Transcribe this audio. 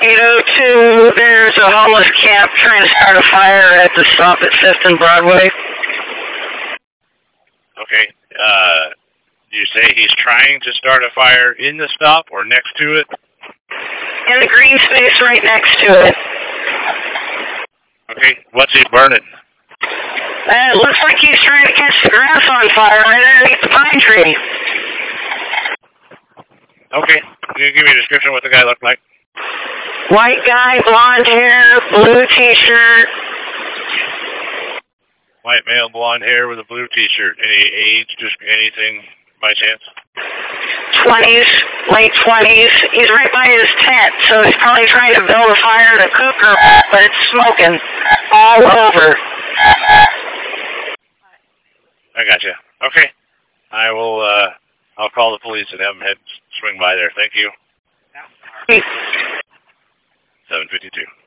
802, there's a homeless camp trying to start a fire at the stop at 5th and Broadway. Okay. You say he's trying to start a fire in the stop or next to it? In the green space right next to it. Okay. What's he burning? It looks like he's trying to catch the grass on fire right underneath the pine tree. Okay. Can you give me a description of what the guy looked like? White guy, blonde hair, blue t-shirt. White male, blonde hair with a blue t-shirt. Any age, just anything by chance? 20s, late 20s. He's right by his tent, so he's probably trying to build a fire to cook her, but it's smoking all over. I gotcha. Okay. I will, I'll call the police and have them swing by there. Thank you. 752.